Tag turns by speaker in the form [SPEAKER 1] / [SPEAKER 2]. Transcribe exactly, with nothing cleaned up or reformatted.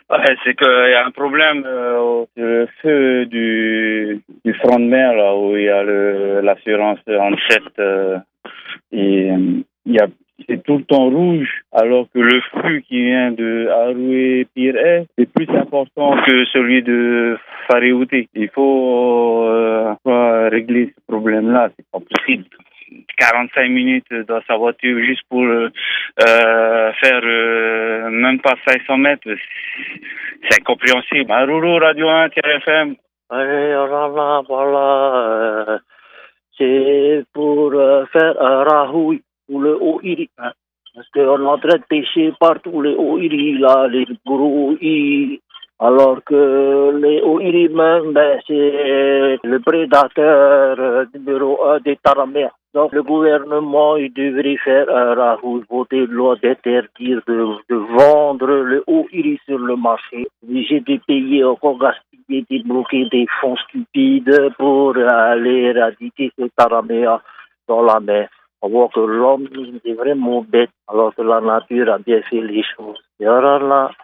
[SPEAKER 1] Ouais, c'est qu'il y a un problème, euh, le feu du, du front de mer, là, où il y a le, l'assurance en sept, euh, et euh, il y a, c'est tout le temps rouge, alors que le flux qui vient de Arouet-Pire est plus important que celui de Faréouté. Il faut euh, quoi, régler ce problème-là, c'est pas possible. quarante-cinq minutes dans sa voiture juste pour euh, faire euh, même pas cinq cents mètres, c'est incompréhensible. Maruru, Radio un, F M.
[SPEAKER 2] Allez, voilà, voilà, euh, c'est pour euh, faire un rahoui pour le Oiri. Hein. Parce qu'on est en train de pêcher partout les Oiri, là, les gros Oiri. Alors que les Oiri même, ben, c'est le prédateur euh, numéro un des Taraméas. Donc le gouvernement, il devrait faire un rahoui, voter une loi d'interdire de, de vendre le Oiri sur le marché. Obligé de payer encore gaspiller, débloquer des fonds stupides pour aller éradiquer ce Taraméa dans la mer. On voit que l'homme est vraiment bête, alors que la nature a bien fait les choses. Et alors là,